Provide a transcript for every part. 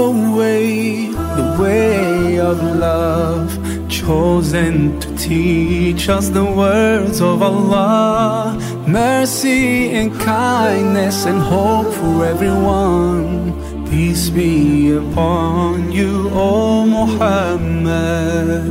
the way of love, chosen to teach us the words of Allah. Mercy and kindness and hope for everyone. Peace be upon you, O Muhammad.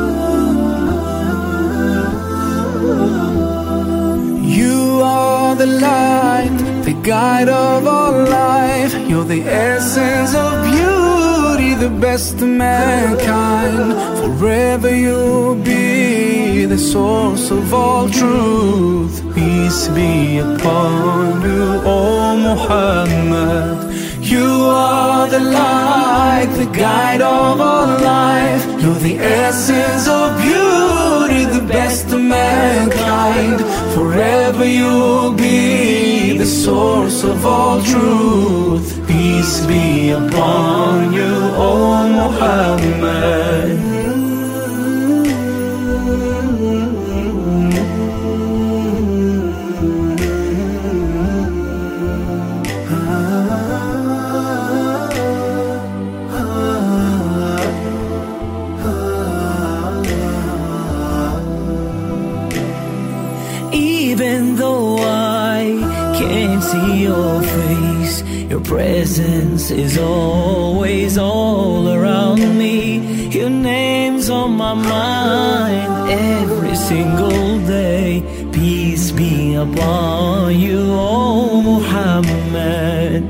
You are the light, the guide of all life. You're the essence of beauty, the best of mankind. Forever you'll be the source of all truth. Peace be upon you, O Muhammad. You are the light, the guide of all life. You're the essence of beauty, the best of mankind. Forever you'll be the source of all truth. Peace be upon you, O Muhammad. Even though I can't see your face, your presence is always all around me. Your name's on my mind every single day. Peace be upon you, O Muhammad.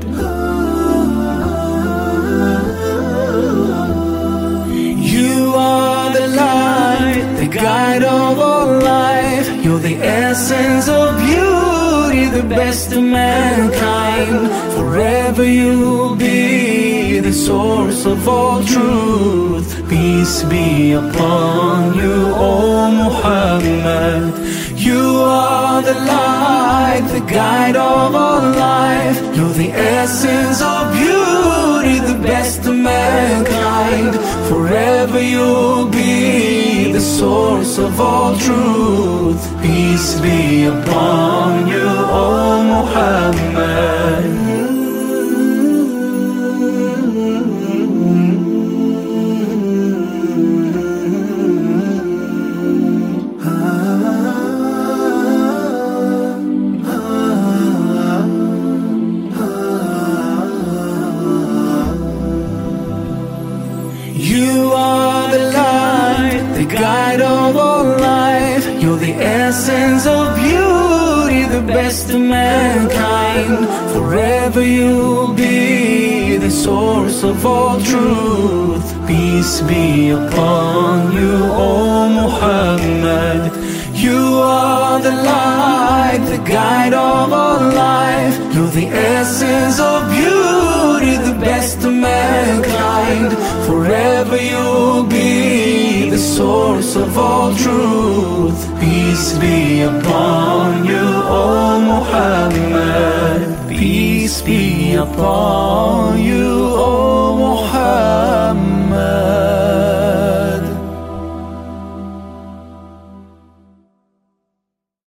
You are the light, the guide of all life. You're the essence of beauty, the best of mankind. Forever you'll be the source of all truth. Peace be upon you, O Muhammad. You are the light, the guide of all life. You're the essence of beauty, the best of mankind. Forever you'll be the source of all truth. Peace be upon you, O Muhammad. You are the light, the guide of all life. You're the essence of beauty, the best of mankind. Forever you'll be the source of all truth. Peace be upon you, O Muhammad. You are the light, the guide of all life. You're the essence of beauty, the best of mankind. Forever you'll be the source of all truth. Peace be upon you, O Muhammad. Peace be upon you.